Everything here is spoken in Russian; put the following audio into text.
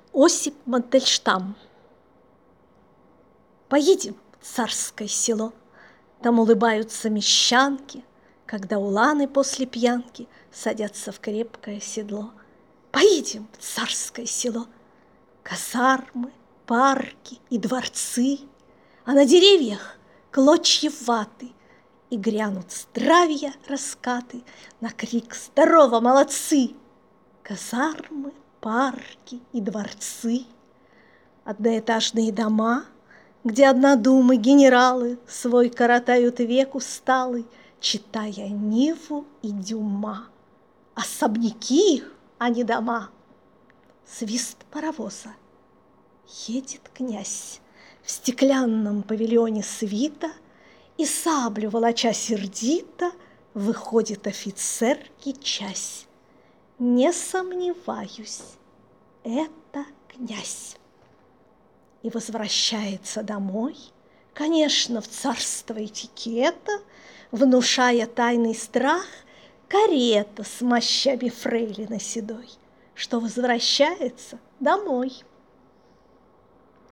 Осип Мандельштам. Поедем в царское село, там улыбаются мещанки, когда уланы после пьянки садятся в крепкое седло. Поедем в царское село, казармы, парки и дворцы, а на деревьях клочья ваты, и грянут здравия раскаты на крик «Здорово, молодцы!» Казармы, парки и дворцы, одноэтажные дома, где однодумы генералы свой коротают век усталый, читая Ниву и Дюма. Особняки их, а не дома. Свист паровоза. Едет князь в стеклянном павильоне свита, и саблю волоча сердито выходит офицер и часть. Не сомневаюсь, это князь. И возвращается домой, конечно, в царство этикета, внушая тайный страх карета с мощами фрейлины седой, что возвращается домой.